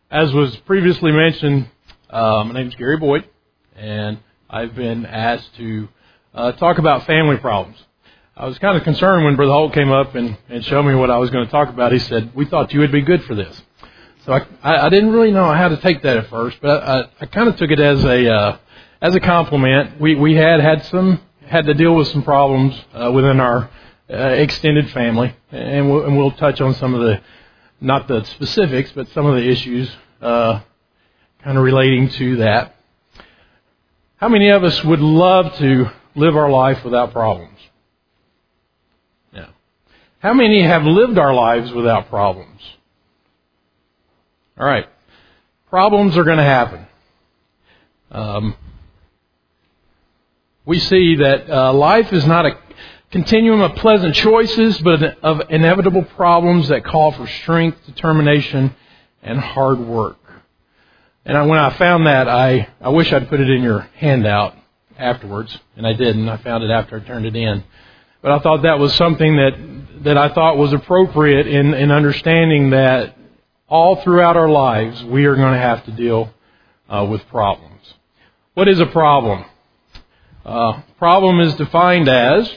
As was previously mentioned, my name is Gary Boyd, and I've been asked to talk about family problems. I was kind of concerned when Brother Holt came up and showed me what I was going to talk about. He said, "We thought you would be good for this." So I didn't really know how to take that at first, but I kind of took it as a compliment. We had to deal with some problems within our extended family, and we'll touch on some of the, not the specifics, but some of the issues kind of relating to that. How many of us would love to live our life without problems? Yeah. How many have lived our lives without problems? All right. Problems are going to happen. We see that life is not a continuum of pleasant choices, but of inevitable problems that call for strength, determination, and hard work. And when I found that, I wish I'd put it in your handout afterwards, and I didn't. I found it after I turned it in. But I thought that was something that I thought was appropriate in understanding that all throughout our lives, we are going to have to deal with problems. What is a problem? Problem is defined as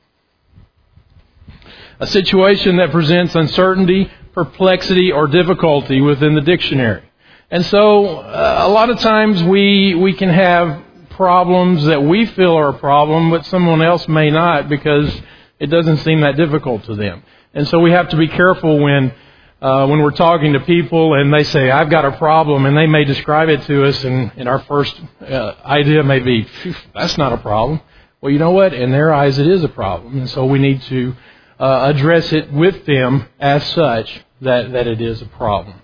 a situation that presents uncertainty, perplexity, or difficulty within the dictionary. And so, a lot of times we can have problems that we feel are a problem, but someone else may not because it doesn't seem that difficult to them. And so we have to be careful when we're talking to people and they say, "I've got a problem," and they may describe it to us, and our first idea may be, "That's not a problem." Well, you know what? In their eyes, it is a problem. And so we need to address it with them as such that it is a problem.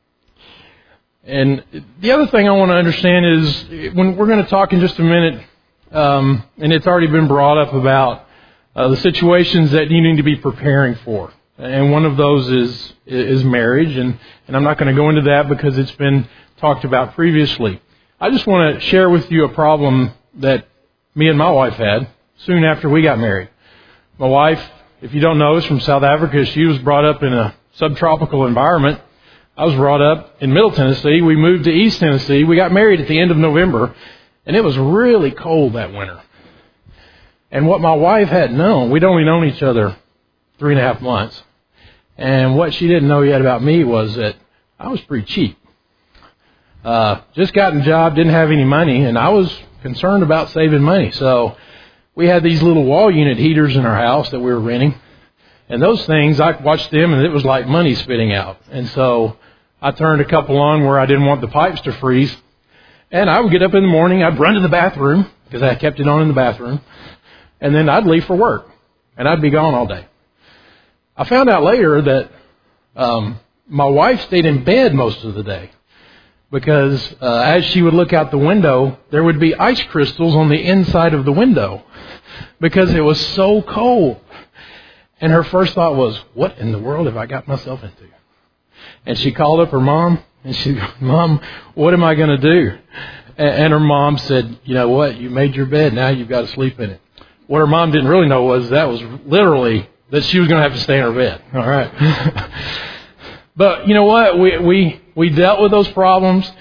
And the other thing I want to understand is when we're going to talk in just a minute, and it's already been brought up about the situations that you need to be preparing for. And one of those is marriage, and I'm not going to go into that because it's been talked about previously. I just want to share with you a problem that me and my wife had soon after we got married. My wife, if you don't know, is from South Africa. She was brought up in a subtropical environment. I was brought up in Middle Tennessee. We moved to East Tennessee. We got married at the end of November, and it was really cold that winter. And what my wife hadn't known, we'd only known each other 3.5 months. And what she didn't know yet about me was that I was pretty cheap. Just gotten a job, didn't have any money, and I was concerned about saving money. So we had these little wall unit heaters in our house that we were renting. And those things, I watched them, and it was like money spitting out. And so I turned a couple on where I didn't want the pipes to freeze. And I would get up in the morning, I'd run to the bathroom, because I kept it on in the bathroom. And then I'd leave for work. And I'd be gone all day. I found out later that my wife stayed in bed most of the day because as she would look out the window, there would be ice crystals on the inside of the window because it was so cold. And her first thought was, "What in the world have I got myself into?" And she called up her mom, and she said, "Mom, what am I going to do?" And her mom said, "You know what? You made your bed. Now you've got to sleep in it." What her mom didn't really know was that was literally that she was going to have to stay in her bed. All right. But you know what? We dealt with those problems.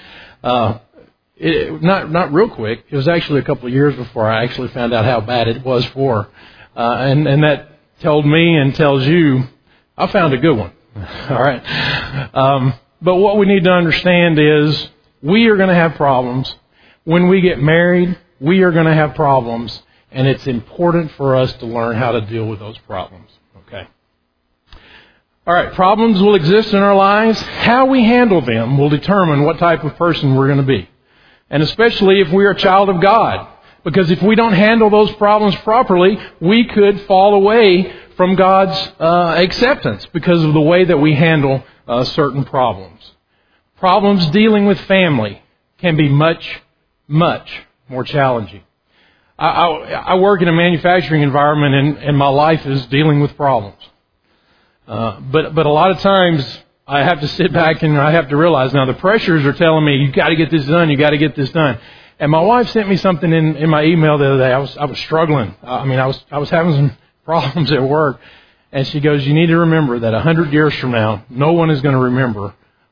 Not real quick. It was actually a couple of years before I actually found out how bad it was for her. And that told me and tells you I found a good one. All right. But what we need to understand is we are going to have problems. When we get married, we are going to have problems. And it's important for us to learn how to deal with those problems. Okay. All right. Problems will exist in our lives. How we handle them will determine what type of person we're going to be. And especially if we're a child of God. Because if we don't handle those problems properly, we could fall away from God's acceptance because of the way that we handle certain problems. Problems dealing with family can be much, much more challenging. I work in a manufacturing environment, and my life is dealing with problems. But a lot of times I have to sit back and I have to realize now the pressures are telling me you've got to get this done, you got to get this done. And my wife sent me something in my email the other day. I was struggling. I was having some problems at work, and she goes, "You need to remember that 100 years from now, no one is going to remember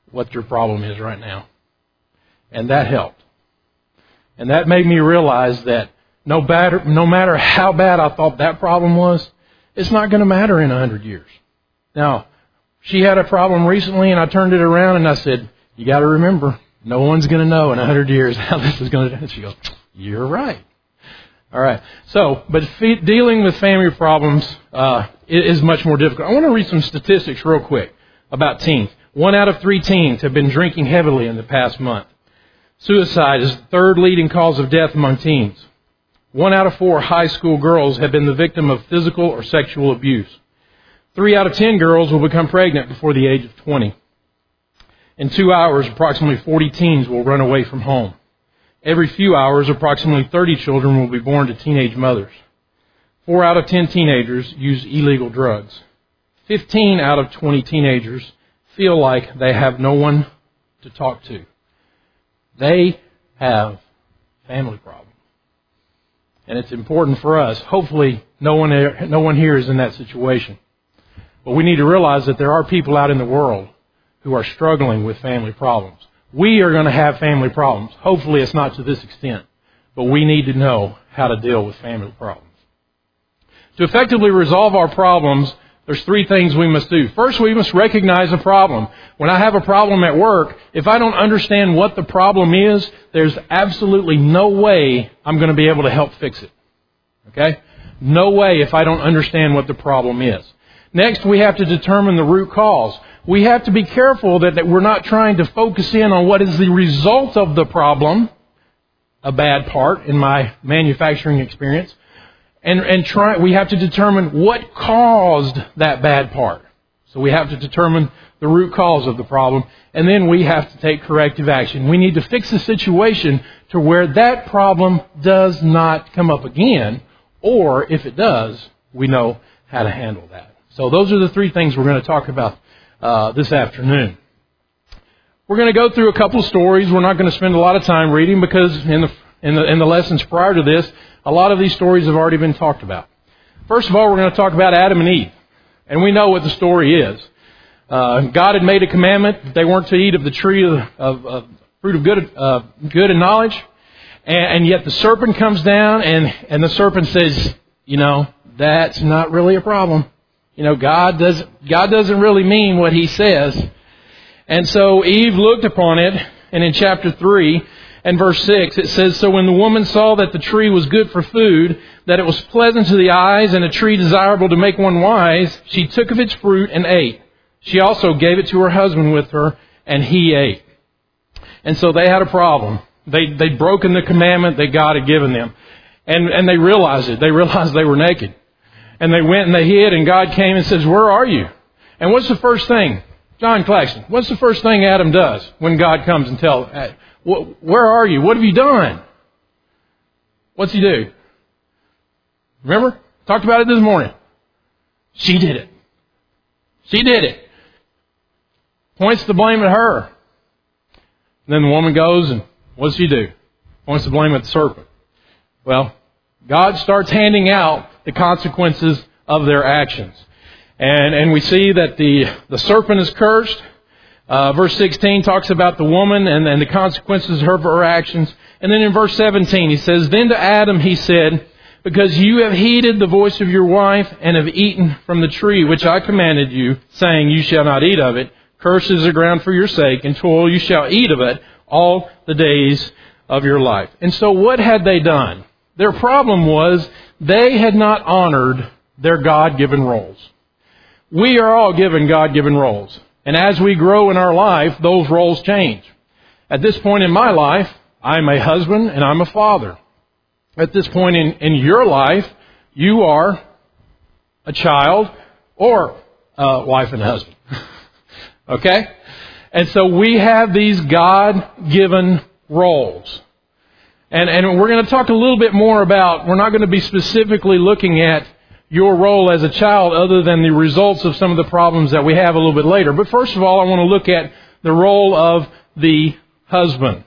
what your problem is right now. And that helped. And that made me realize that no matter how bad I thought that problem was, it's not going to matter in 100 years. Now, she had a problem recently, and I turned it around and I said, you got to remember, no one's going to know in 100 years how this is going to do. She goes, you're right. All right. So, but dealing with family problems is much more difficult. I want to read some statistics real quick about teens. 1 out of 3 teens have been drinking heavily in the past month. Suicide is the third leading cause of death among teens. 1 out of 4 high school girls have been the victim of physical or sexual abuse. 3 out of 10 girls will become pregnant before the age of 20. In 2 hours, approximately 40 teens will run away from home. Every few hours, approximately 30 children will be born to teenage mothers. 4 out of 10 teenagers use illegal drugs. 15 out of 20 teenagers feel like they have no one to talk to. They have family problems. And it's important for us. Hopefully, no one here is in that situation. But we need to realize that there are people out in the world who are struggling with family problems. We are going to have family problems. Hopefully, it's not to this extent. But we need to know how to deal with family problems. To effectively resolve our problems, there's 3 things we must do. First, we must recognize a problem. When I have a problem at work, if I don't understand what the problem is, there's absolutely no way I'm going to be able to help fix it. Okay? No way if I don't understand what the problem is. Next, we have to determine the root cause. We have to be careful that we're not trying to focus in on what is the result of the problem, a bad part in my manufacturing experience, we have to determine what caused that bad part. So we have to determine the root cause of the problem, and then we have to take corrective action. We need to fix the situation to where that problem does not come up again, or if it does, we know how to handle that. So those are the 3 things we're going to talk about this afternoon. We're going to go through a couple of stories. We're not going to spend a lot of time reading because in the lessons prior to this, a lot of these stories have already been talked about. First of all, we're going to talk about Adam and Eve. And we know what the story is. God had made a commandment that they weren't to eat of the tree of fruit of good and knowledge. And yet the serpent comes down and the serpent says, that's not really a problem. God doesn't really mean what He says. And so Eve looked upon it, and in chapter 3 and verse 6, it says, So when the woman saw that the tree was good for food, that it was pleasant to the eyes, and a tree desirable to make one wise, she took of its fruit and ate. She also gave it to her husband with her, and he ate. And so they had a problem. They'd broken the commandment that God had given them. And they realized it. They realized they were naked. And they went and they hid, and God came and says, Where are you? And what's the first thing? John Claxton, what's the first thing Adam does when God comes and tells, where are you? What have you done? What's he do? Remember? Talked about it this morning. She did it. She did it. Points the blame at her. And then the woman goes and what does she do? Points the blame at the serpent. Well, God starts handing out the consequences of their actions. And we see that the serpent is cursed. Verse 16 talks about the woman and the consequences of her actions. And then in verse 17 he says, Then to Adam he said, Because you have heeded the voice of your wife and have eaten from the tree which I commanded you, saying, You shall not eat of it. Cursed is the ground for your sake, and toil you shall eat of it all the days of your life. And so what had they done? Their problem was they had not honored their God-given roles. We are all given God-given roles. And as we grow in our life, those roles change. At this point in my life, I'm a husband and I'm a father. At this point in your life, you are a child or a wife and husband. Okay? And so we have these God-given roles. And we're going to talk a little bit more about, we're not going to be specifically looking at your role as a child other than the results of some of the problems that we have a little bit later. But first of all, I want to look at the role of the husband.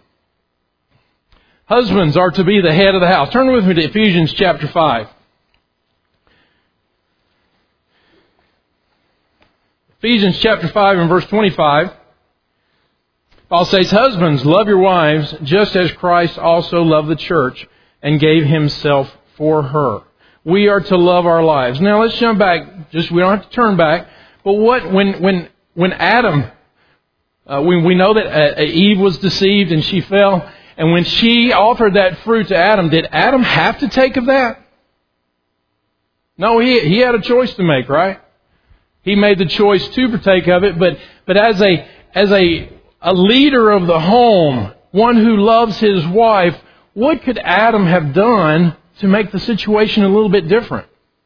Husbands are to be the head of the house. Turn with me to Ephesians chapter 5. Ephesians chapter 5 and verse 25 Paul says, husbands, love your wives, just as Christ also loved the church and gave himself for her. We are to love our lives. Now let's jump back. We don't have to turn back. But when Adam, we know that Eve was deceived and she fell. And when she offered that fruit to Adam, did Adam have to take of that? No, he had a choice to make, right? He made the choice to partake of it. But as a leader of the home, one who loves his wife, what could Adam have done to make the situation a little bit different?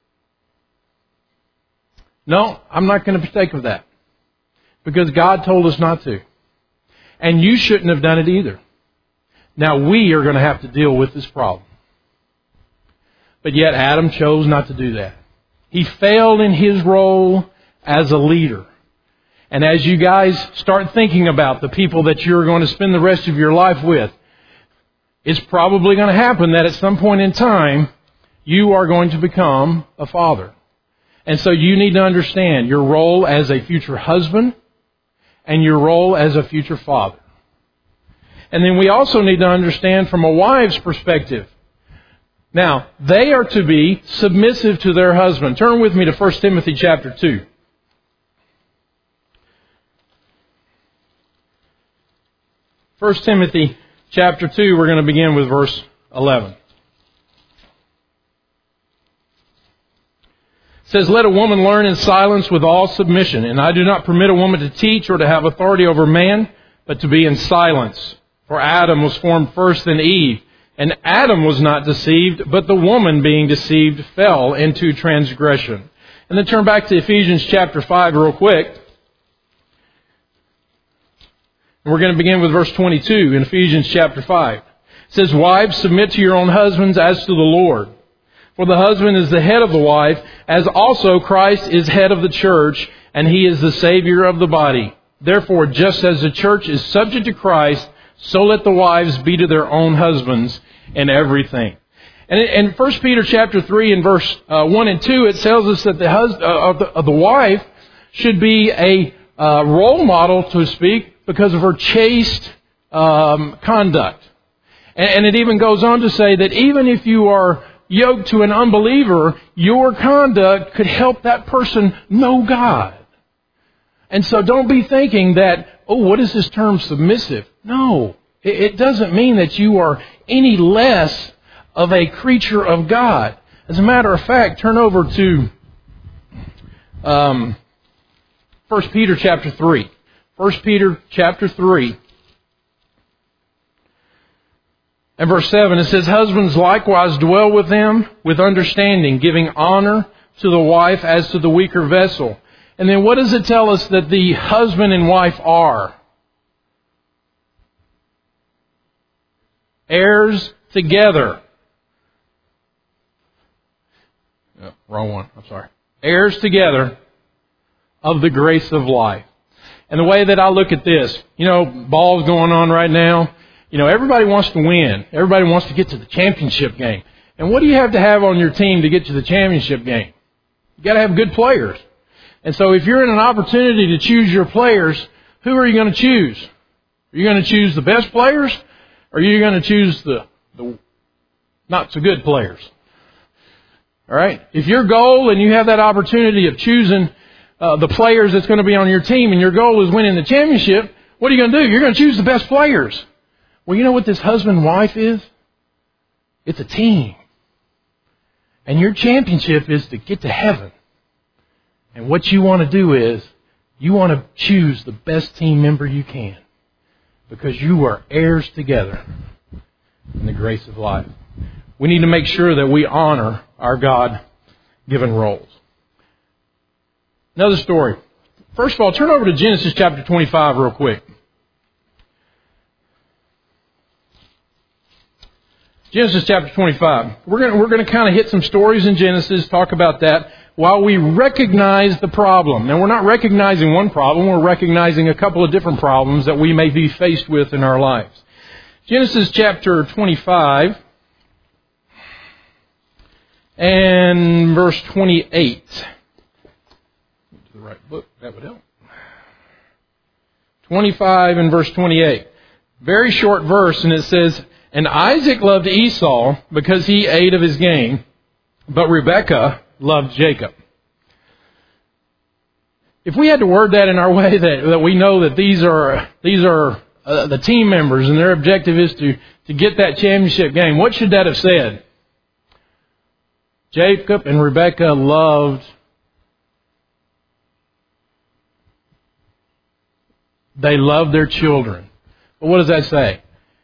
No, I'm not going to partake of that. Because God told us not to. And you shouldn't have done it either. Now we are going to have to deal with this problem. But yet Adam chose not to do that. He failed in his role as a leader. And as you guys start thinking about the people that you're going to spend the rest of your life with, it's probably going to happen that at some point in time, you are going to become a father. And so you need to understand your role as a future husband and your role as a future father. And then we also need to understand from a wife's perspective. Now, they are to be submissive to their husband. Turn with me to 1 Timothy chapter 2. 1 Timothy chapter 2, we're going to begin with verse 11. It says, let a woman learn in silence with all submission. And I do not permit a woman to teach or to have authority over man, but to be in silence. For Adam was formed first, then Eve. And Adam was not deceived, but the woman being deceived fell into transgression. And then turn back to Ephesians chapter 5 real quick. And we're going to begin with verse 22 in Ephesians chapter 5. It says, wives, submit to your own husbands as to the Lord. For the husband is the head of the wife, as also Christ is head of the church, and he is the Savior of the body. Therefore, just as the church is subject to Christ, so let the wives be to their own husbands in everything. And in 1 Peter chapter 3 and verse 1 and 2, it tells us that the wife should be a role model, so to speak, because of her chaste conduct. And it even goes on to say that even if you are yoked to an unbeliever, your conduct could help that person know God. And so don't be thinking that, oh, what is this term submissive? No, it doesn't mean that you are any less of a creature of God. As a matter of fact, turn over to 1 Peter chapter 3. 1 Peter chapter 3 and verse 7, it says, husbands likewise dwell with them with understanding, giving honor to the wife as to the weaker vessel. And then what does it tell us that the husband and wife are? Heirs together. Oh, wrong one, I'm sorry. Heirs together of the grace of life. And the way that I look at this, ball's going on right now. Everybody wants to win. Everybody wants to get to the championship game. And what do you have to have on your team to get to the championship game? You got to have good players. And so if you're in an opportunity to choose your players, who are you going to choose? Are you going to choose the best players? Or are you going to choose the not so good players? All right? If your goal and you have that opportunity of choosing the players that's going to be on your team, and your goal is winning the championship, what are you going to do? You're going to choose the best players. Well, you know what this husband-wife is? It's a team. And your championship is to get to heaven. And what you want to do is, you want to choose the best team member you can. Because you are heirs together in the grace of life. We need to make sure that we honor our God-given roles. Another story. First of all, turn over to Genesis chapter 25 real quick. Genesis chapter 25. We're going to kind of hit some stories in Genesis, talk about that, while we recognize the problem. Now, we're not recognizing one problem, we're recognizing a couple of different problems that we may be faced with in our lives. Genesis chapter 25 and verse 28. The right book, that would help. 25 and verse 28. Very short verse, and it says, "And Isaac loved Esau because he ate of his game, but Rebekah loved Jacob." If we had to word that in our way that we know that these are the team members and their objective is to get that championship game, what should that have said? Jacob and Rebekah loved their children. But what does that say?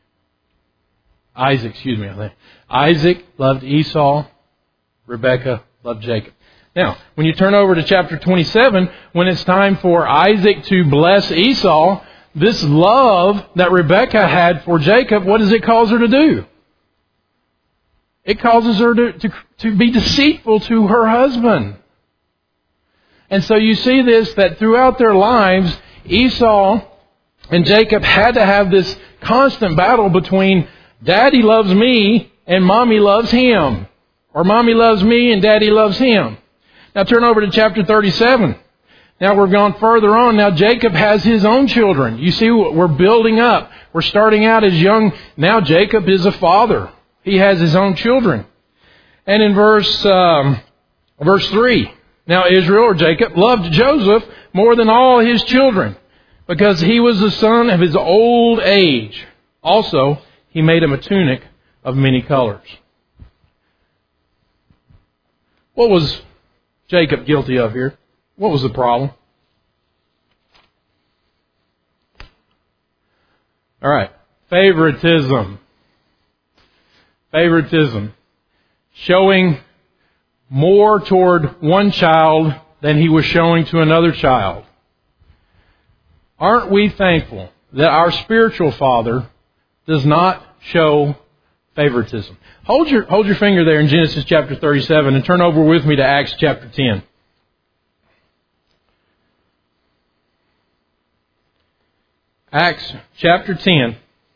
Isaac loved Esau, Rebekah loved Jacob. Now, when you turn over to chapter 27, when it's time for Isaac to bless Esau, this love that Rebekah had for Jacob, what does it cause her to do? It causes her to be deceitful to her husband. And so you see this, that throughout their lives, Esau and Jacob had to have this constant battle between Daddy loves me and Mommy loves him. Or Mommy loves me and Daddy loves him. Now turn over to chapter 37. Now we're gone further on. Now Jacob has his own children. You see, we're building up. We're starting out as young. Now Jacob is a father. He has his own children. And in verse 3, now Israel, or Jacob, loved Joseph more than all his children, because he was the son of his old age. Also, he made him a tunic of many colors. What was Jacob guilty of here? What was the problem? All right. Favoritism. Showing more toward one child than he was showing to another child. Aren't we thankful that our spiritual Father does not show favoritism? Hold your finger there in Genesis chapter 37 and turn over with me to Acts chapter 10. Acts chapter 10,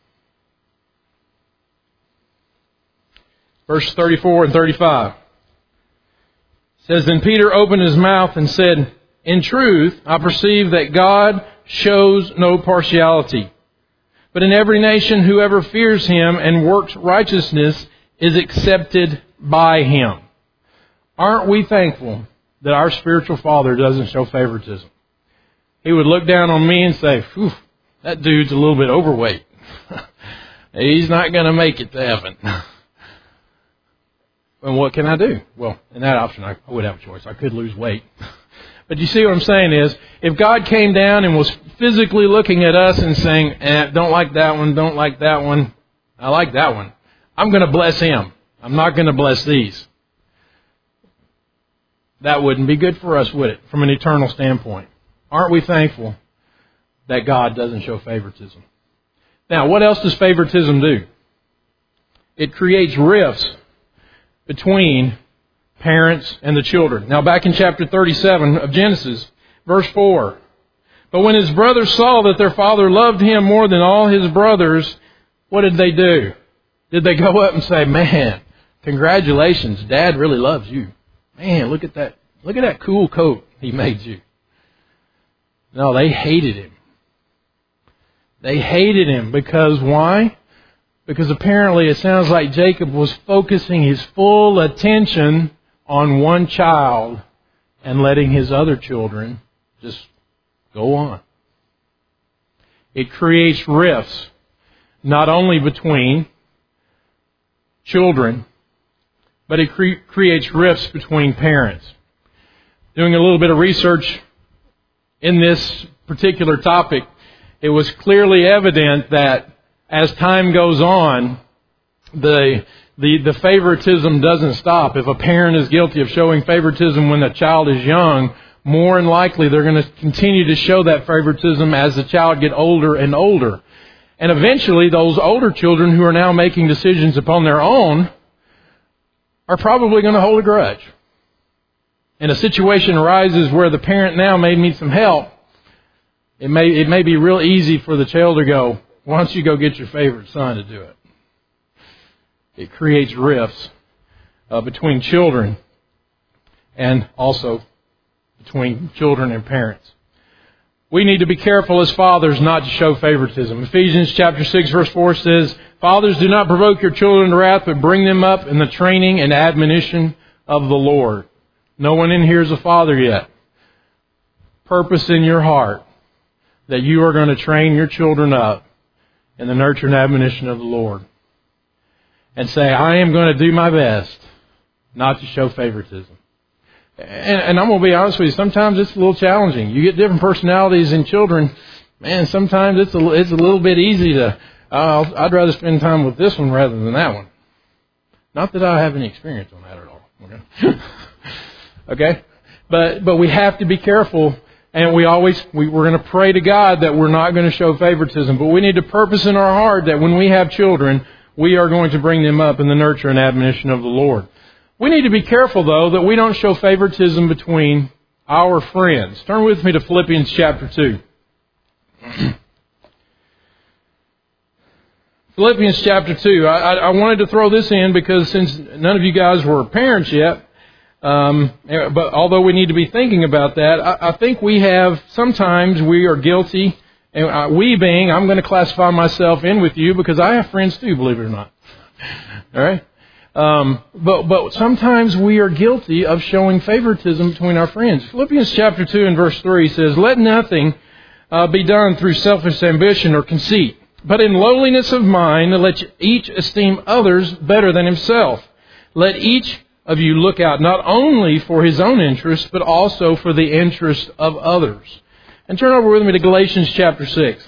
verse 34 and 35. It says, "Then Peter opened his mouth and said, 'In truth, I perceive that God shows no partiality. But in every nation, whoever fears Him and works righteousness is accepted by Him.'" Aren't we thankful that our spiritual Father doesn't show favoritism? He would look down on me and say, "Phew, that dude's a little bit overweight. He's not going to make it to heaven." And what can I do? Well, in that option, I would have a choice. I could lose weight. But you see what I'm saying is, if God came down and was physically looking at us and saying, don't like that one, don't like that one, I like that one, I'm going to bless him. I'm not going to bless these. That wouldn't be good for us, would it, from an eternal standpoint? Aren't we thankful that God doesn't show favoritism? Now, what else does favoritism do? It creates rifts between parents and the children. Now, back in chapter 37 of Genesis, verse 4. "But when his brothers saw that their father loved him more than all his brothers, what did they do? Did they go up and say, 'Man, congratulations, Dad really loves you. Man, look at that cool coat he made you.'" No, they hated him. They hated him because why? Because apparently it sounds like Jacob was focusing his full attention on one child and letting his other children just go on. It creates rifts, not only between children, but it creates rifts between parents. Doing a little bit of research in this particular topic, it was clearly evident that as time goes on, the favoritism doesn't stop. If a parent is guilty of showing favoritism when a child is young, more than likely they're going to continue to show that favoritism as the child gets older and older. And eventually those older children who are now making decisions upon their own are probably going to hold a grudge. And a situation arises where the parent now may need some help. It may be real easy for the child to go, "Why don't you go get your favorite son to do it?" It creates rifts between children and also between children and parents. we need to be careful as fathers not to show favoritism. Ephesians chapter 6 verse 4 says, "Fathers, do not provoke your children to wrath, but bring them up in the training and admonition of the Lord." No one in here is a father yet. Purpose in your heart that you are going to train your children up in the nurture and admonition of the Lord. And say, I am going to do my best not to show favoritism. And I'm going to be honest with you, sometimes it's a little challenging. You get different personalities in children. Man, sometimes it's a little bit easy to, I'd rather spend time with this one rather than that one. Not that I have any experience on that at all. Okay? Okay? But we have to be careful, and we're going to pray to God that we're not going to show favoritism. But we need to purpose in our heart that when we have children, we are going to bring them up in the nurture and admonition of the Lord. We need to be careful, though, that we don't show favoritism between our friends. Turn with me to Philippians chapter 2. Philippians chapter 2. I wanted to throw this in because since none of you guys were parents yet, but although we need to be thinking about that, I think sometimes we are guilty, and we being, I'm going to classify myself in with you because I have friends too, believe it or not. All right? But sometimes we are guilty of showing favoritism between our friends. Philippians chapter 2 and verse 3 says, "Let nothing be done through selfish ambition or conceit, but in lowliness of mind let each esteem others better than himself. Let each of you look out not only for his own interest, but also for the interest of others." And turn over with me to Galatians chapter 6.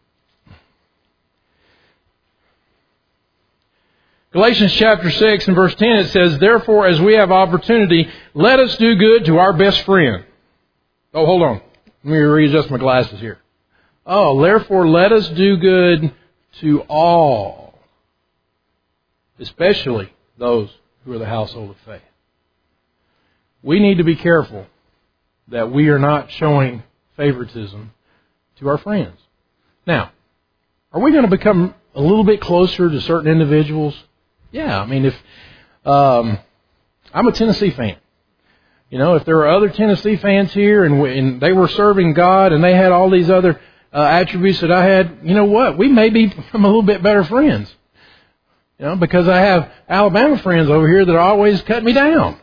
Galatians chapter 6 and verse 10, it says, "Therefore, as we have opportunity, let us do good to our best friend." Oh, hold on. Let me readjust my glasses here. Oh, therefore, let us do good to all, especially those who are the household of faith. We need to be careful that we are not showing favoritism to our friends. Now, are we going to become a little bit closer to certain individuals? Yeah, I mean, if I'm a Tennessee fan, if there were other Tennessee fans here and they were serving God and they had all these other attributes that I had, you know what? We may become a little bit better friends, because I have Alabama friends over here that always cut me down.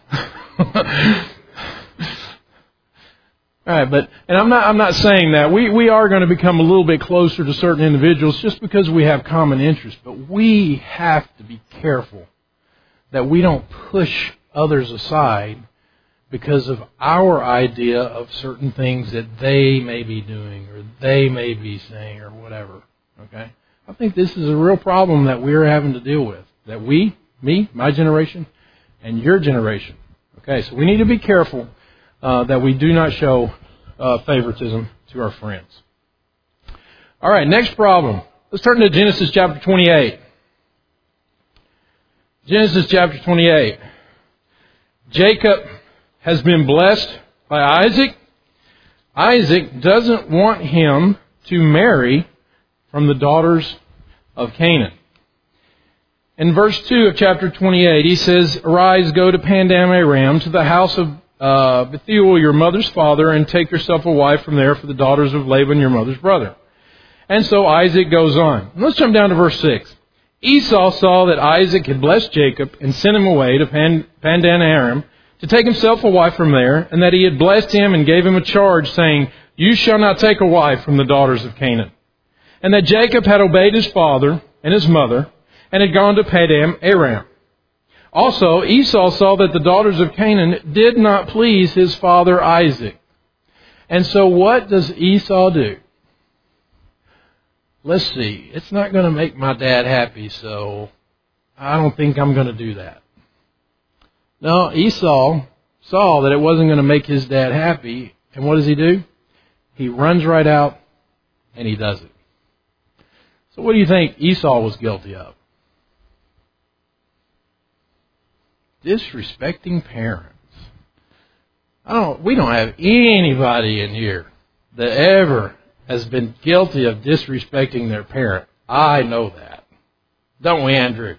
All right, and I'm not saying that we are going to become a little bit closer to certain individuals just because we have common interests, but we have to be careful that we don't push others aside because of our idea of certain things that they may be doing or they may be saying or whatever. Okay, I think this is a real problem that we're having to deal with. That my generation, and your generation. Okay, so we need to be careful that we do not show favoritism to our friends. All right, next problem. Let's turn to Genesis chapter 28. Genesis chapter 28. Jacob has been blessed by Isaac. Isaac doesn't want him to marry from the daughters of Canaan. In verse 2 of chapter 28, he says, "Arise, go to Padan Aram, to the house of Bethuel, your mother's father, and take yourself a wife from there for the daughters of Laban, your mother's brother." And so Isaac goes on. Let's jump down to verse 6. "Esau saw that Isaac had blessed Jacob and sent him away to Padan Aram to take himself a wife from there, and that he had blessed him and gave him a charge, saying, 'You shall not take a wife from the daughters of Canaan.' And that Jacob had obeyed his father and his mother, and had gone to Padan Aram. Also, Esau saw that the daughters of Canaan did not please his father Isaac. And so what does Esau do? Let's see. It's not going to make my dad happy, so I don't think I'm going to do that. No, Esau saw that it wasn't going to make his dad happy. And what does he do? He runs right out and he does it. So what do you think Esau was guilty of? Disrespecting parents. We don't have anybody in here that ever has been guilty of disrespecting their parent. I know that. Don't we, Andrew?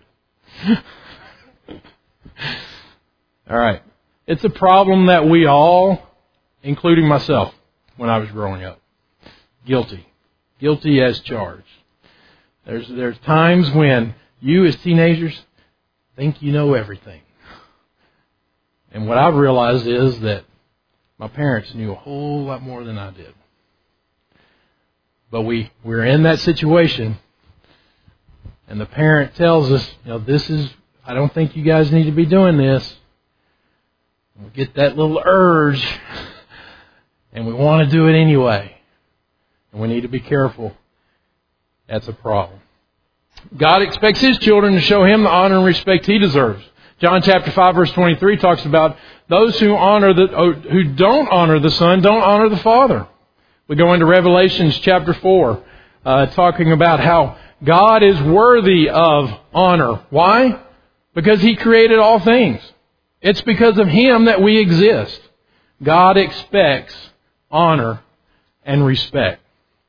All right. It's a problem that we all, including myself, when I was growing up. Guilty. Guilty as charged. There's times when you as teenagers think you know everything. And what I've realized is that my parents knew a whole lot more than I did. But we're in that situation, and the parent tells us, I don't think you guys need to be doing this. We get that little urge, and we want to do it anyway. And we need to be careful. That's a problem. God expects His children to show Him the honor and respect He deserves. John chapter 5 verse 23 talks about those who don't honor the Son don't honor the Father. We go into Revelations chapter 4, talking about how God is worthy of honor. Why? Because He created all things. It's because of Him that we exist. God expects honor and respect.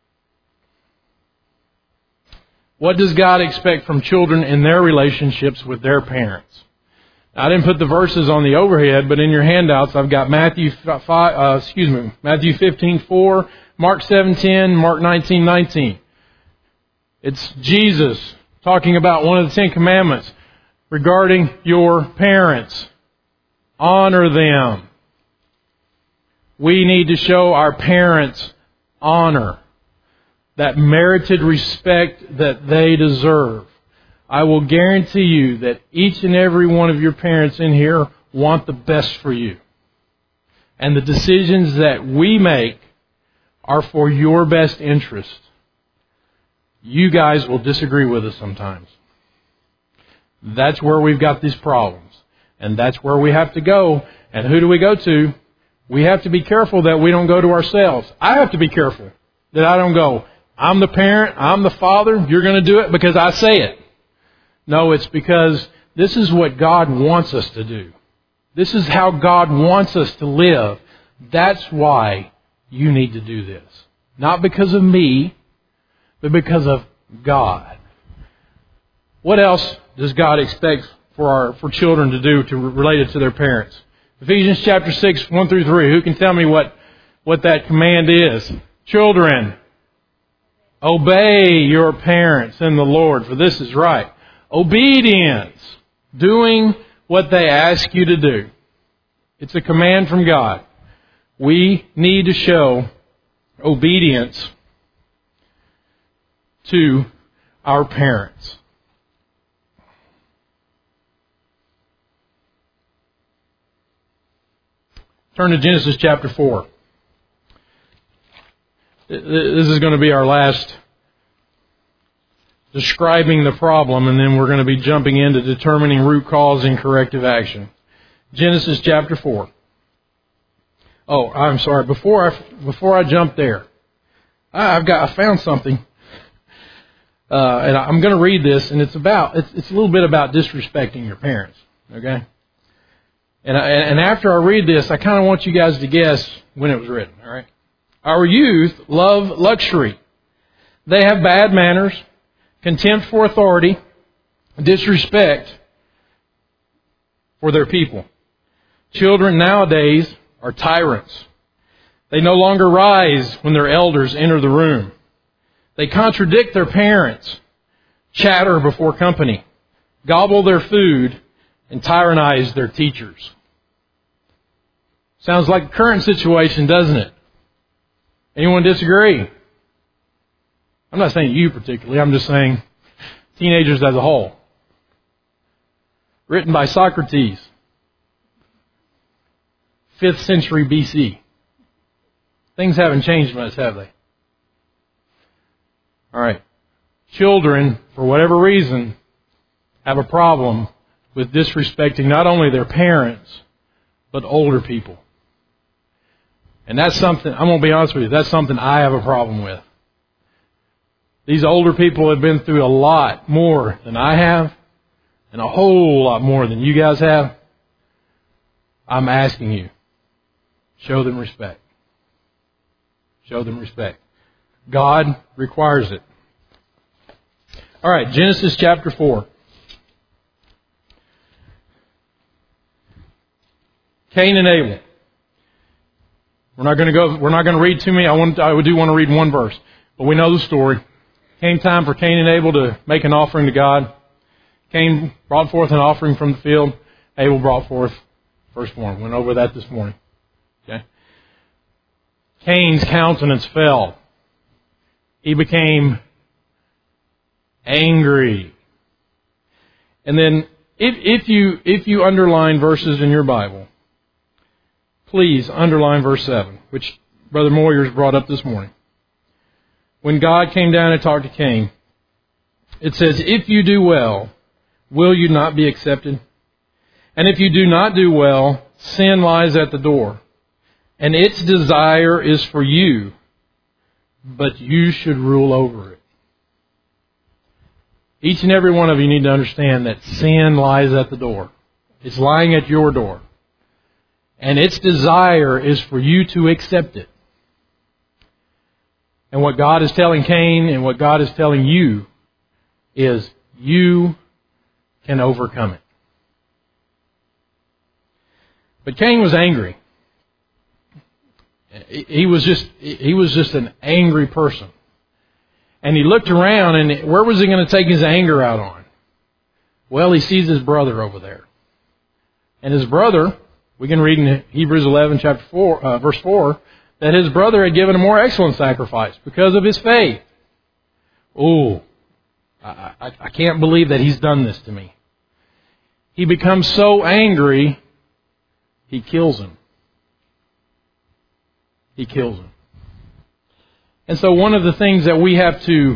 What does God expect from children in their relationships with their parents? I didn't put the verses on the overhead, but in your handouts I've got Matthew 15:4, Mark 7:10, Mark 19:19. It's Jesus talking about one of the 10 commandments regarding your parents. Honor them. We need to show our parents honor, that merited respect that they deserve. I will guarantee you that each and every one of your parents in here want the best for you. And the decisions that we make are for your best interest. You guys will disagree with us sometimes. That's where we've got these problems. And that's where we have to go. And who do we go to? We have to be careful that we don't go to ourselves. I have to be careful that I don't go, I'm the parent, I'm the father, you're going to do it because I say it. No, it's because this is what God wants us to do. This is how God wants us to live. That's why you need to do this. Not because of me, but because of God. What else does God expect for children to do related to their parents? Ephesians chapter 6, 1 through 3. Who can tell me what that command is? Children, obey your parents in the Lord, for this is right. Obedience, doing what they ask you to do. It's a command from God. We need to show obedience to our parents. Turn to Genesis chapter 4. This is going to be our last describing the problem, and then we're going to be jumping into determining root cause and corrective action. Genesis chapter 4. Oh, I'm sorry. Before I jump there, I found something, and I'm going to read this, and it's a little bit about disrespecting your parents. Okay. And after I read this, I kind of want you guys to guess when it was written. All right. Our youth love luxury. They have bad manners, contempt for authority, disrespect for their people. Children nowadays are tyrants. They no longer rise when their elders enter the room. They contradict their parents, chatter before company, gobble their food, and tyrannize their teachers. Sounds like the current situation, doesn't it? Anyone disagree? I'm not saying you particularly. I'm just saying teenagers as a whole. Written by Socrates, 5th century BC. Things haven't changed much, have they? All right. Children, for whatever reason, have a problem with disrespecting not only their parents, but older people. And that's something, I'm going to be honest with you, that's something I have a problem with. These older people have been through a lot more than I have, and a whole lot more than you guys have. I'm asking you, show them respect. Show them respect. God requires it. All right, Genesis chapter 4. Cain and Abel. We're not going to read too many. I do want to read one verse. But we know the story. Came time for Cain and Abel to make an offering to God. Cain brought forth an offering from the field. Abel brought forth firstborn. Went over that this morning. Okay. Cain's countenance fell. He became angry. And then, if you underline verses in your Bible, please underline verse 7, which Brother Moyers brought up this morning. When God came down and talked to Cain, it says, "If you do well, will you not be accepted? And if you do not do well, sin lies at the door, and its desire is for you, but you should rule over it." Each and every one of you need to understand that sin lies at the door. It's lying at your door. And its desire is for you to accept it. And what God is telling Cain and what God is telling you is you can overcome it. But Cain was angry. He was just an angry person. And he looked around, and where was he going to take his anger out on? Well, he sees his brother over there. And his brother, we can read in Hebrews 11, verse 4, that his brother had given a more excellent sacrifice because of his faith. Ooh, I can't believe that he's done this to me. He becomes so angry, he kills him. He kills him. And so one of the things that we have to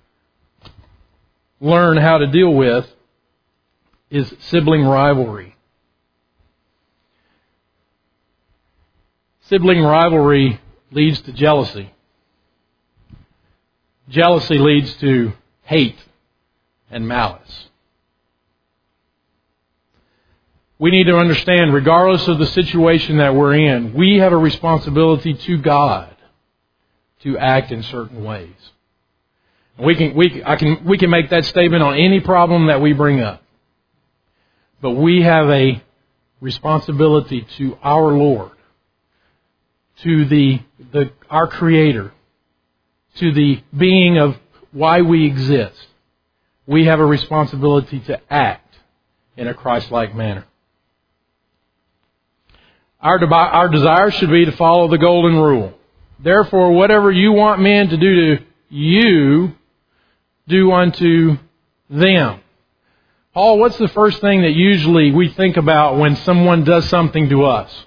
learn how to deal with is sibling rivalry. Sibling rivalry leads to jealousy. Jealousy leads to hate and malice. We need to understand, regardless of the situation that we're in, we have a responsibility to God to act in certain ways. We can make that statement on any problem that we bring up. But we have a responsibility to our Lord, to our Creator, to the being of why we exist. We have a responsibility to act in a Christ-like manner. Our desire should be to follow the golden rule. Therefore, whatever you want men to do to you, do unto them. Paul, what's the first thing that usually we think about when someone does something to us?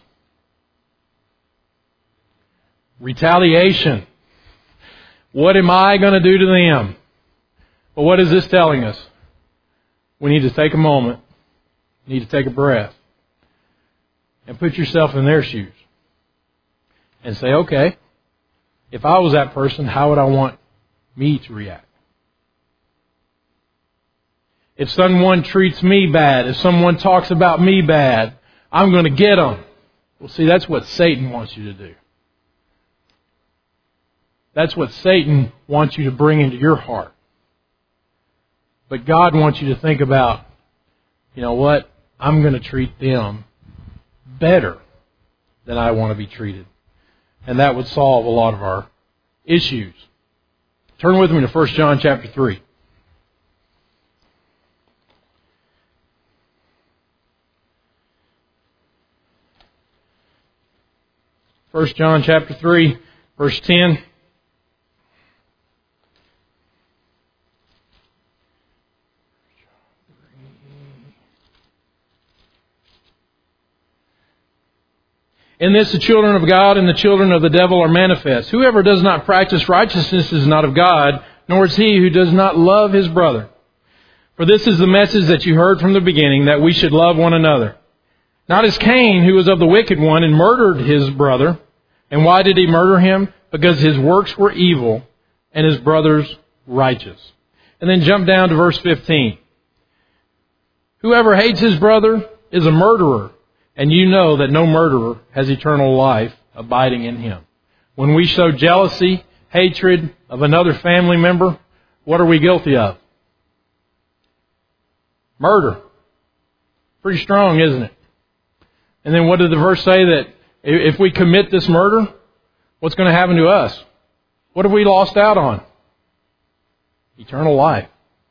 Retaliation. What am I going to do to them? But what is this telling us? We need to take a moment, need to take a breath, and put yourself in their shoes. And say, okay, if I was that person, how would I want me to react? If someone treats me bad, if someone talks about me bad, I'm going to get them. Well, see, that's what Satan wants you to do. That's what Satan wants you to bring into your heart. But God wants you to think about, you know what? I'm going to treat them better than I want to be treated. And that would solve a lot of our issues. Turn with me to 1 John chapter 3. 1 John chapter 3, verse 10. In this the children of God and the children of the devil are manifest. Whoever does not practice righteousness is not of God, nor is he who does not love his brother. For this is the message that you heard from the beginning, that we should love one another. Not as Cain, who was of the wicked one and murdered his brother. And why did he murder him? Because his works were evil and his brother's righteous. And then jump down to verse 15. Whoever hates his brother is a murderer. And you know that no murderer has eternal life abiding in him. When we show jealousy, hatred of another family member, what are we guilty of? Murder. Pretty strong, isn't it? And then what did the verse say? That if we commit this murder, what's going to happen to us? What have we lost out on? Eternal life.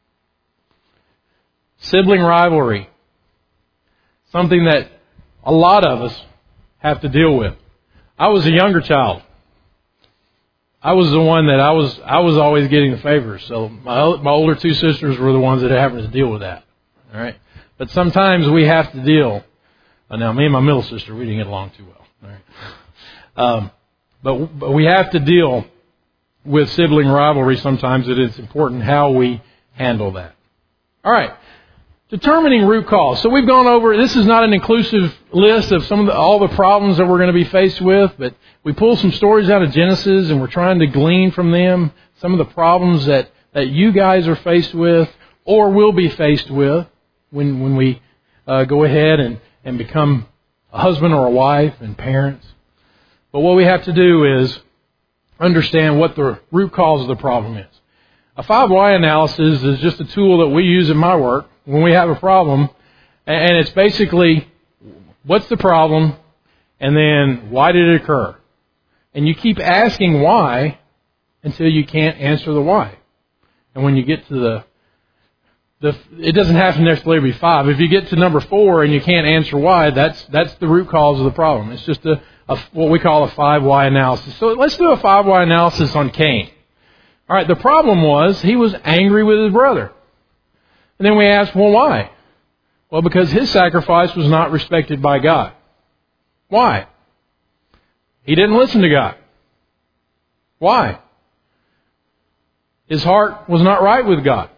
Sibling rivalry. Something that a lot of us have to deal with. I was a younger child. I was the one that I was always getting the favors. So my older two sisters were the ones that are having to deal with that. All right. But sometimes we have to deal. Now, me and my middle sister, we didn't get along too well. All right. But we have to deal with sibling rivalry sometimes. It is important how we handle that. All right. Determining root cause. So we've gone over, this is not an inclusive list of all the problems that we're going to be faced with, but we pull some stories out of Genesis and we're trying to glean from them some of the problems that you guys are faced with or will be faced with when we go ahead and become a husband or a wife and parents. But what we have to do is understand what the root cause of the problem is. A 5 why analysis is just a tool that we use in my work when we have a problem, and it's basically, what's the problem, and then why did it occur? And you keep asking why until you can't answer the why. And when you get to it doesn't have to necessarily be 5. If you get to number 4 and you can't answer why, that's the root cause of the problem. It's just what we call a 5 why analysis. So let's do a 5 why analysis on Cain. All right, the problem was he was angry with his brother. And then we ask, well, why? Well, because his sacrifice was not respected by God. Why? He didn't listen to God. Why? His heart was not right with God.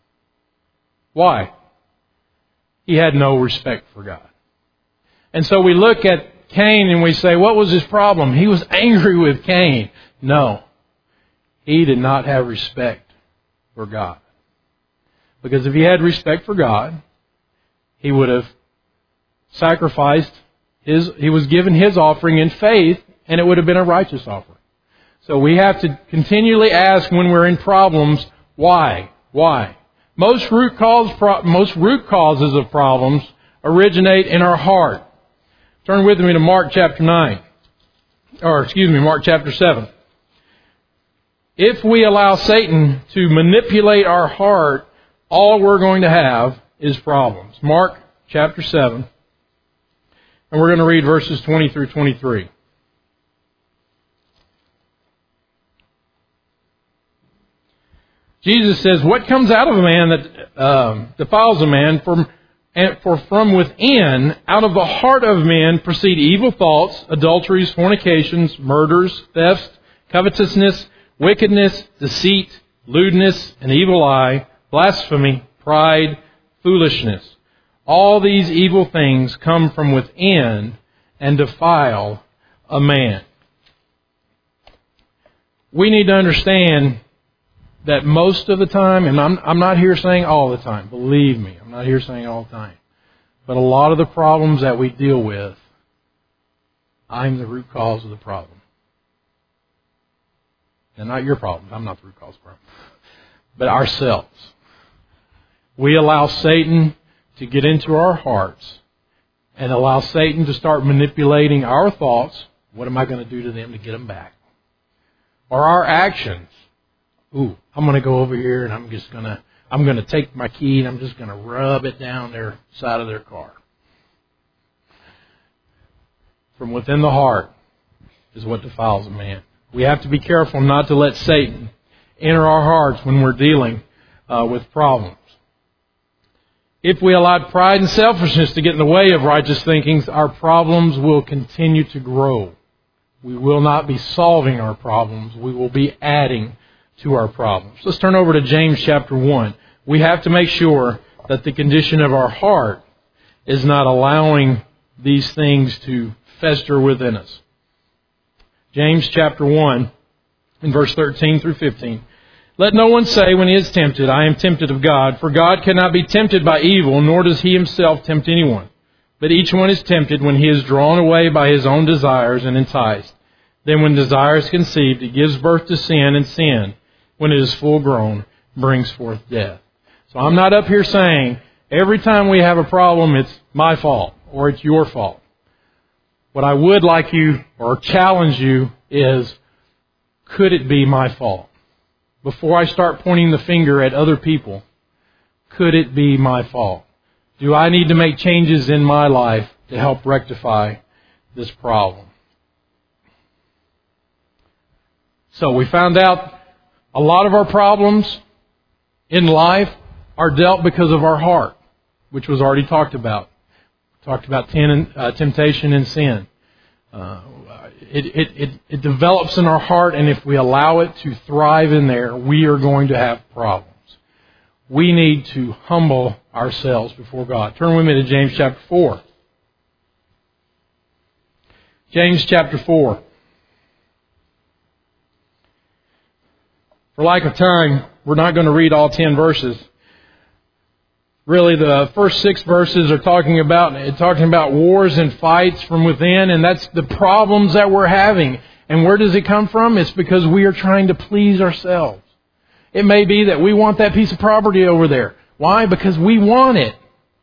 Why? He had no respect for God. And so we look at Cain and we say, what was his problem? He was angry with Cain. No. He did not have respect for God. Because if he had respect for God, he would have sacrificed he was given his offering in faith, and it would have been a righteous offering. So we have to continually ask when we're in problems, why? Why? Most root causes of problems originate in our heart. Turn with me to Mark chapter 7. If we allow Satan to manipulate our heart, all we're going to have is problems. Mark chapter 7. And we're going to read verses 20 through 23. Jesus says, what comes out of a man that defiles a man? For from within, out of the heart of men, proceed evil thoughts, adulteries, fornications, murders, thefts, covetousness, wickedness, deceit, lewdness, an evil eye, blasphemy, pride, foolishness. All these evil things come from within and defile a man. We need to understand that most of the time, and I'm not here saying all the time, believe me, I'm not here saying all the time, but a lot of the problems that we deal with, I'm the root cause of the problem. And not your problems, I'm not the root cause of the problem, but ourselves. We allow Satan to get into our hearts and allow Satan to start manipulating our thoughts. What am I going to do to them to get them back? Or our actions. I'm going to go over here and I'm going to take my key and I'm just going to rub it down their side of their car. From within the heart is what defiles a man. We have to be careful not to let Satan enter our hearts when we're dealing with problems. If we allow pride and selfishness to get in the way of righteous thinkings, our problems will continue to grow. We will not be solving our problems. We will be adding to our problems. Let's turn over to James chapter 1. We have to make sure that the condition of our heart is not allowing these things to fester within us. James chapter 1, in verse 13 through 15. Let no one say when he is tempted, I am tempted of God, for God cannot be tempted by evil, nor does he himself tempt anyone. But each one is tempted when he is drawn away by his own desires and enticed. Then when desire is conceived, it gives birth to sin, and sin, when it is full grown, brings forth death. So I'm not up here saying every time we have a problem, it's my fault or it's your fault. What I would like you or challenge you is, could it be my fault? Before I start pointing the finger at other people, could it be my fault? Do I need to make changes in my life to help rectify this problem? So we found out a lot of our problems in life are dealt because of our heart, which was already talked about. We talked about temptation and sin. It develops in our heart, and if we allow it to thrive in there, we are going to have problems. We need to humble ourselves before God. Turn with me to James chapter 4. James chapter 4. For lack of time, we're not going to read all 10 verses. Really, the first 6 verses are talking about wars and fights from within, and that's the problems that we're having. And where does it come from? It's because we are trying to please ourselves. It may be that we want that piece of property over there. Why? Because we want it.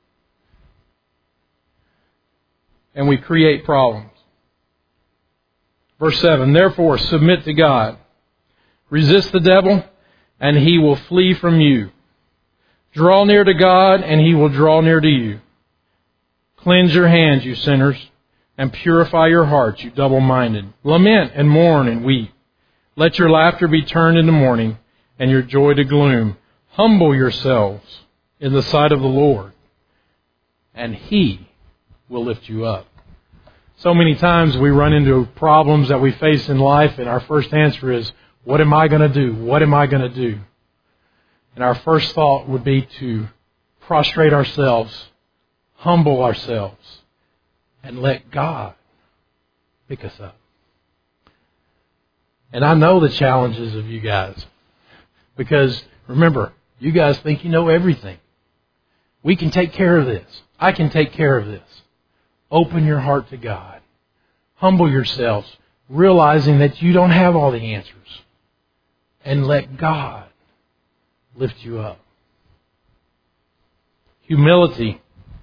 And we create problems. Verse 7, therefore submit to God. Resist the devil, and he will flee from you. Draw near to God, and He will draw near to you. Cleanse your hands, you sinners, and purify your hearts, you double-minded. Lament and mourn and weep. Let your laughter be turned into mourning, and your joy to gloom. Humble yourselves in the sight of the Lord, and He will lift you up. So many times we run into problems that we face in life, and our first answer is, what am I going to do? What am I going to do? And our first thought would be to prostrate ourselves, humble ourselves, and let God pick us up. And I know the challenges of you guys. Because, remember, you guys think you know everything. We can take care of this. I can take care of this. Open your heart to God. Humble yourselves, realizing that you don't have all the answers. And let God lift you up. Humility.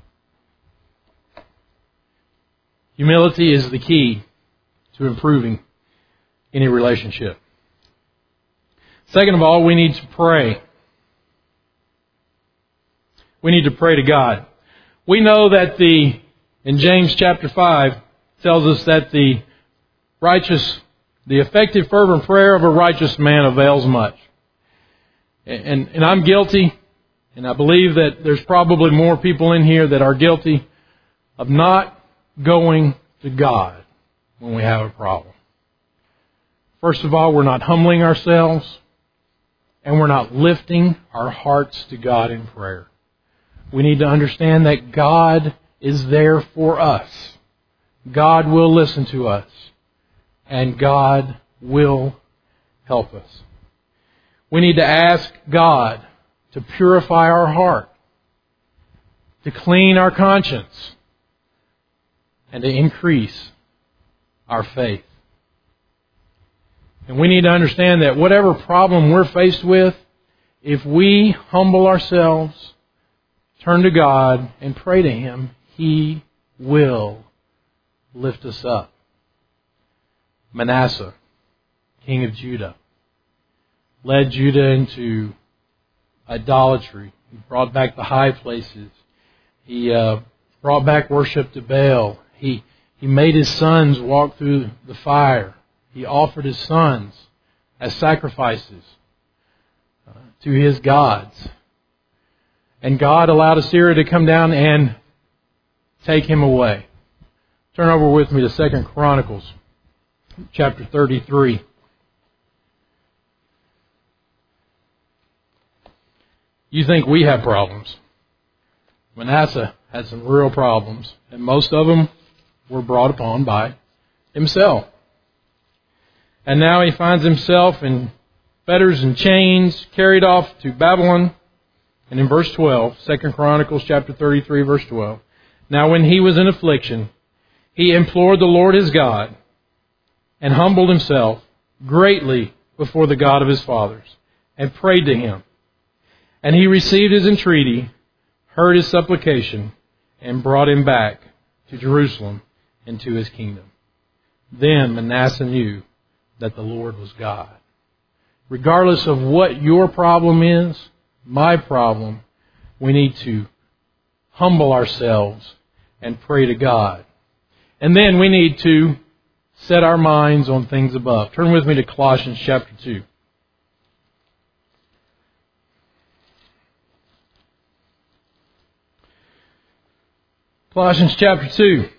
Humility is the key to improving any relationship. Second of all, we need to pray. We need to pray to God. We know that in James chapter 5 tells us that the effective fervent prayer of a righteous man avails much. And I'm guilty, and I believe that there's probably more people in here that are guilty of not going to God when we have a problem. First of all, we're not humbling ourselves, and we're not lifting our hearts to God in prayer. We need to understand that God is there for us. God will listen to us, and God will help us. We need to ask God to purify our heart, to clean our conscience, and to increase our faith. And we need to understand that whatever problem we're faced with, if we humble ourselves, turn to God, and pray to Him, He will lift us up. Manasseh, king of Judah, led Judah into idolatry. He brought back the high places. He brought back worship to Baal. He made his sons walk through the fire. He offered his sons as sacrifices to his gods. And God allowed Assyria to come down and take him away. Turn over with me to 2 Chronicles chapter 33. You think we have problems. Manasseh had some real problems, and most of them were brought upon by himself. And now he finds himself in fetters and chains, carried off to Babylon. And in verse 12, 2 Chronicles chapter 33, verse 12, now when he was in affliction, he implored the Lord his God and humbled himself greatly before the God of his fathers and prayed to Him. And He received his entreaty, heard his supplication, and brought him back to Jerusalem and to his kingdom. Then Manasseh knew that the Lord was God. Regardless of what your problem is, my problem, we need to humble ourselves and pray to God. And then we need to set our minds on things above. Turn with me to Colossians chapter 2. Colossians chapter 2.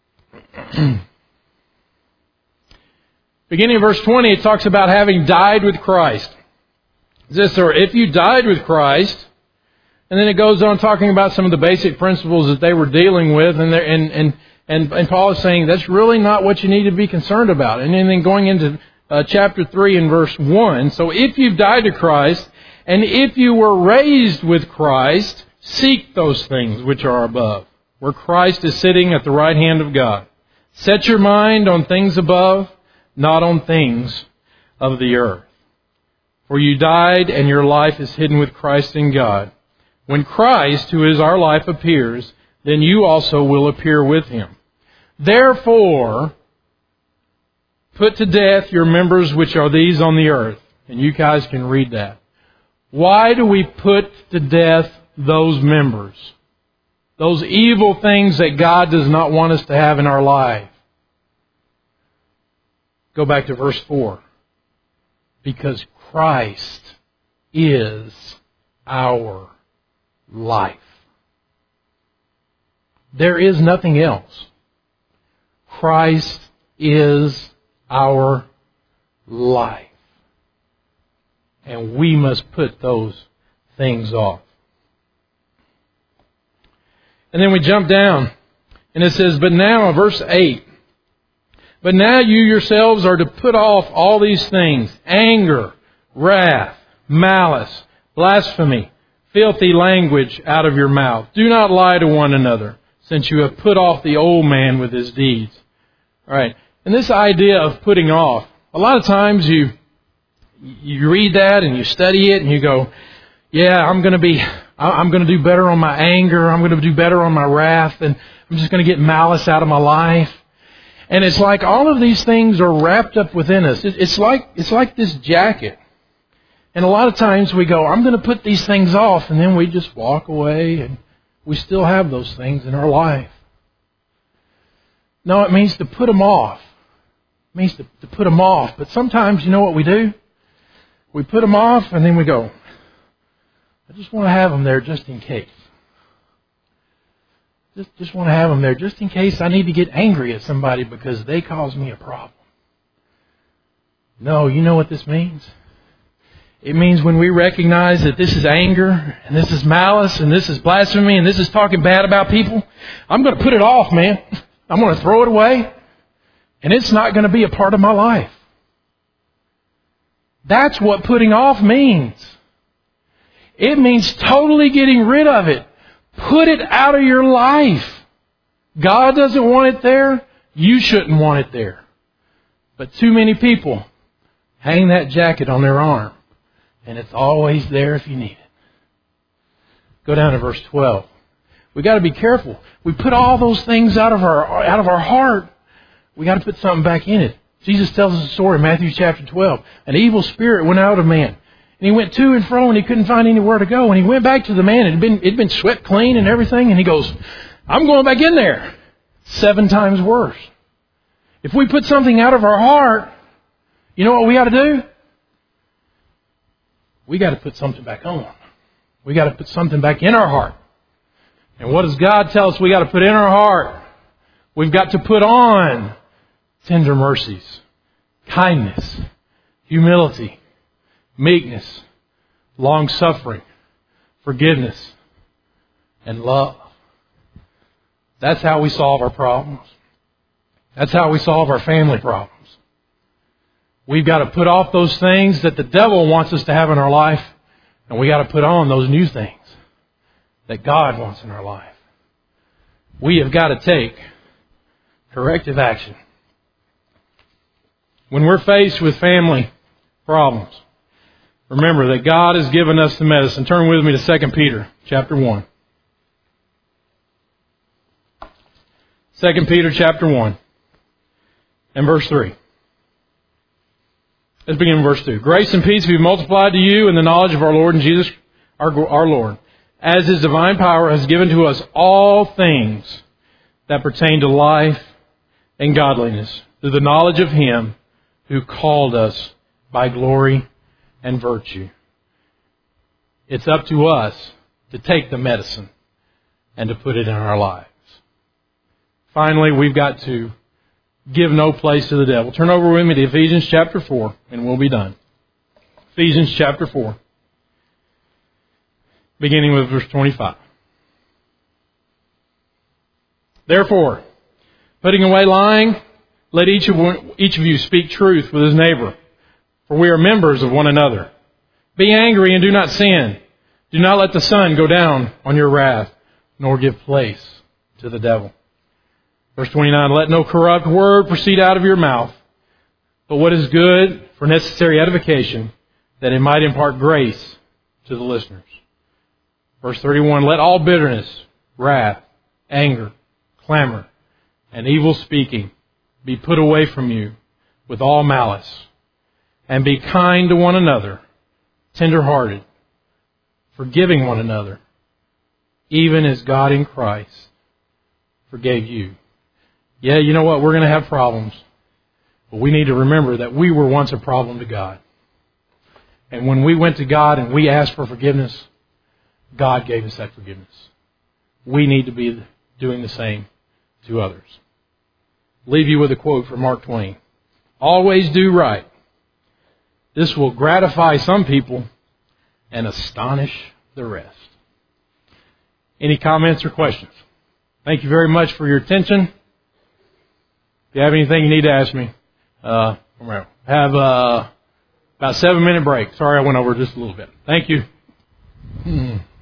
Beginning of verse 20, it talks about having died with Christ. This, or if you died with Christ, and then it goes on talking about some of the basic principles that they were dealing with, and Paul is saying that's really not what you need to be concerned about. And then going into chapter 3 and verse 1, so if you've died to Christ, and if you were raised with Christ, seek those things which are above, where Christ is sitting at the right hand of God. Set your mind on things above, not on things of the earth. For you died, and your life is hidden with Christ in God. When Christ, who is our life, appears, then you also will appear with Him. Therefore, put to death your members which are these on the earth. And you guys can read that. Why do we put to death those members? Those evil things that God does not want us to have in our life. Go back to verse 4. Because Christ is our life. There is nothing else. Christ is our life. And we must put those things off. And then we jump down, and it says, but now, verse 8, but now you yourselves are to put off all these things, anger, wrath, malice, blasphemy, filthy language out of your mouth. Do not lie to one another, since you have put off the old man with his deeds. All right. And this idea of putting off, a lot of times you read that and you study it and you go, yeah, I'm going to do better on my anger. I'm going to do better on my wrath. And I'm just going to get malice out of my life. And it's like all of these things are wrapped up within us. It's like this jacket. And a lot of times we go, I'm going to put these things off. And then we just walk away and we still have those things in our life. No, it means to put them off. It means to put them off. But sometimes, you know what we do? We put them off and then we go, I just want to have them there just in case. Just want to have them there just in case I need to get angry at somebody because they caused me a problem. No, you know what this means? It means when we recognize that this is anger, and this is malice, and this is blasphemy, and this is talking bad about people, I'm going to put it off, man. I'm going to throw it away, and it's not going to be a part of my life. That's what putting off means. It means totally getting rid of it. Put it out of your life. God doesn't want it there. You shouldn't want it there. But too many people hang that jacket on their arm. And it's always there if you need it. Go down to verse 12. We got to be careful. We put all those things out of our heart. We got to put something back in it. Jesus tells us a story in Matthew chapter 12. An evil spirit went out of a man. And he went to and fro and he couldn't find anywhere to go. And he went back to the man. It'd been swept clean and everything. And he goes, I'm going back in there. 7 times worse. If we put something out of our heart, you know what we got to do? We got to put something back on. We got to put something back in our heart. And what does God tell us we got to put in our heart? We've got to put on tender mercies, kindness, humility, meekness, long-suffering, forgiveness, and love. That's how we solve our problems. That's how we solve our family problems. We've got to put off those things that the devil wants us to have in our life, and we got to put on those new things that God wants in our life. We have got to take corrective action. When we're faced with family problems, remember that God has given us the medicine. Turn with me to 2 Peter chapter 1. 2 Peter chapter 1 and verse 3. Let's begin in verse 2. Grace and peace be multiplied to you in the knowledge of our Lord and Jesus, our Lord, as His divine power has given to us all things that pertain to life and godliness, through the knowledge of Him who called us by glory and virtue. It's up to us to take the medicine and to put it in our lives. Finally, we've got to give no place to the devil. Turn over with me to Ephesians chapter 4, and we'll be done. Ephesians chapter 4, beginning with verse 25. Therefore, putting away lying, let each of you speak truth with his neighbor, for we are members of one another. Be angry and do not sin. Do not let the sun go down on your wrath, nor give place to the devil. Verse 29, let no corrupt word proceed out of your mouth, but what is good for necessary edification, that it might impart grace to the listeners. Verse 31, let all bitterness, wrath, anger, clamor, and evil speaking be put away from you with all malice, and be kind to one another, tender-hearted, forgiving one another, even as God in Christ forgave you. Yeah, you know what? We're going to have problems. But we need to remember that we were once a problem to God. And when we went to God and we asked for forgiveness, God gave us that forgiveness. We need to be doing the same to others. Leave you with a quote from Mark Twain. Always do right. This will gratify some people and astonish the rest. Any comments or questions? Thank you very much for your attention. If you have anything you need to ask me, have about a 7-minute break. Sorry I went over just a little bit. Thank you.